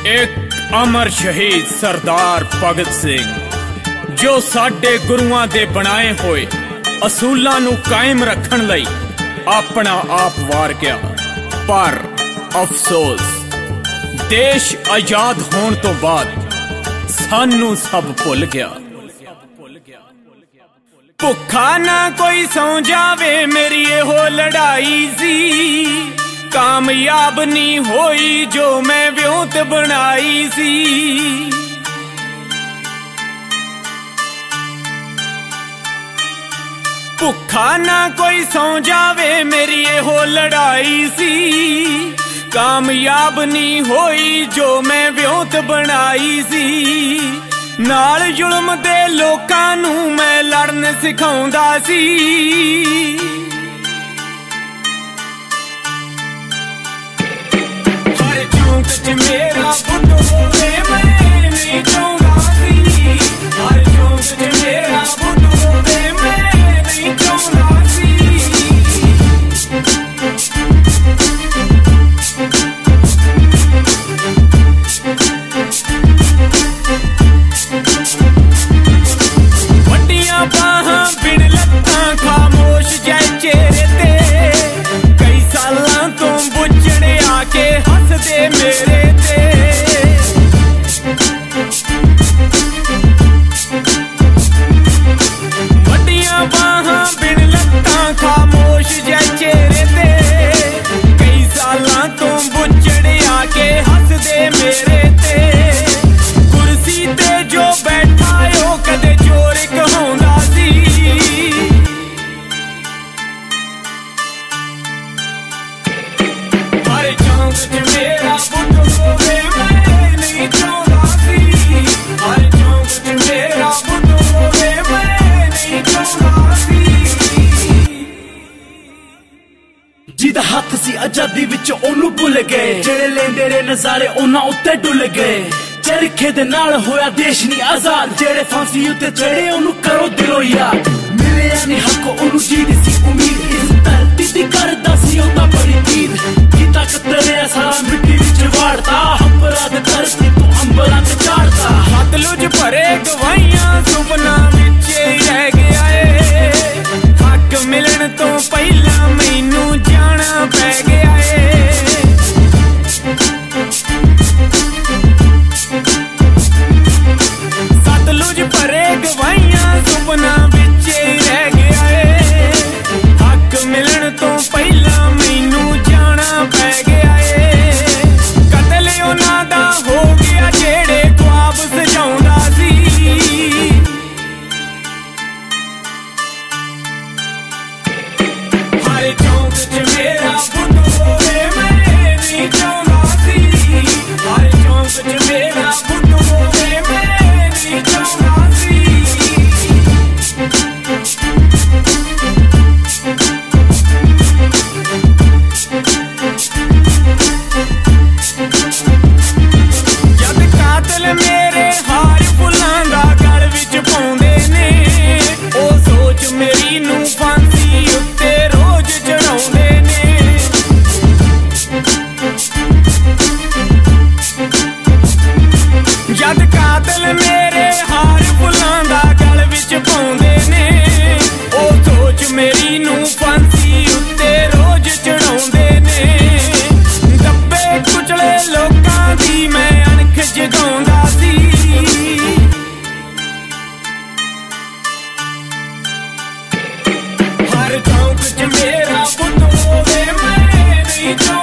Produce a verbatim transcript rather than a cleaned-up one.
एक अमर शहीद सरदार भगत सिंह जो साडे गुरुआं दे बनाए होए असूलां नूं कायम रखण लई अपना आप वार गया। पर अफसोस देश आजाद होण तो बाद सानू सब भुल गया। भुखा ना कोई सौ जावे मेरी एहो लड़ाई सी, कामयाब नहीं होई जो मैं व्योत बनाई सी। भुखा ना कोई सौ जावे मेरी एहो लड़ाई सी, कामयाब नहीं होई जो मैं व्योत बनाई सी। नाल जुल्म दे लोकां नूं मैं लड़न सिखाउंदा सी। हर चौंक च मेरा पुत्त होवे मैं नहीं चाहुंदा सी। हर चौंक च मेरा पुत्त होवे मैं नहीं चाहुंदा सी। वड्डियां बाहां बिन लत्तां खामोश जै चेहरे ते, कई सालां तो बुझड़े आके हसदे मेरे ते। वड्डियां बाहां बिन लत्तां खामोश जै चेहरे ते, कई सालां तो बुझड़े आके हसदे मेरे ते। कुर्सी ते जो बैठा ओ कदे चोर कहाउंदा सी। हर चौंक च मेरा पुत्त होवे मैं नहीं चाहुंदा सी। हर चौंक च मेरा पुत्त होवे मैं नहीं चाहुंदा सी। जिदा हथ सी आजादी विच ओनू भुल गए, जेड़े लेंदे रे नजारे ओना उत्ते डुल गए। चरखे दे नाल होया देश नी आजाद, जेड़े फांसी उत्ते चढ़े ओनू करो दिलों याद। मिलिया नी हक ओनू जीदी सी उम्मीद, इस धरती दी करदा सी ओदा बड़ी पीर। कीता कतरे सारा मिट्टी विच वाड़ता, अपराध धरती तो अंबरां ते चाड़ता। सतलुज भरे गवाइयां सुपना विच रह गया ए, हक मिलन तो पहला मैनू जाना पै गया ए। सतलुज भरे गवाइयां सुपना विच रह गया ए, हक मिलन तो पहला मैनू जाना पै गया ए। कतल उन्हां दा हो गया जेड़े ख्वाब सजाउंदा सी। हर चौंक च मेरा पुत्त होवे मैं नहीं चाहुंदा सी। हर चौंक च मेरा पुत्त होवे मैं नहीं चाहुंदा सी। जद कातल मेरे हार फुल्लां दा गल विच पाउंदे ने, ओ सोच मेरी नूं फांसी उत्ते रोज चढ़ाउंदे ने। जद कातल मेरे हार फुल्लां दा गल विच पाउंदे ने, ओ सोच मेरी नूं फांसी उत्ते रोज चढ़ाउंदे ने। दब्बे कुचले लोकां दी मैं अणख जगाउंदा सी। हर चौंक च मेरा पुत्त होवे मैं नहीं चाहुंदा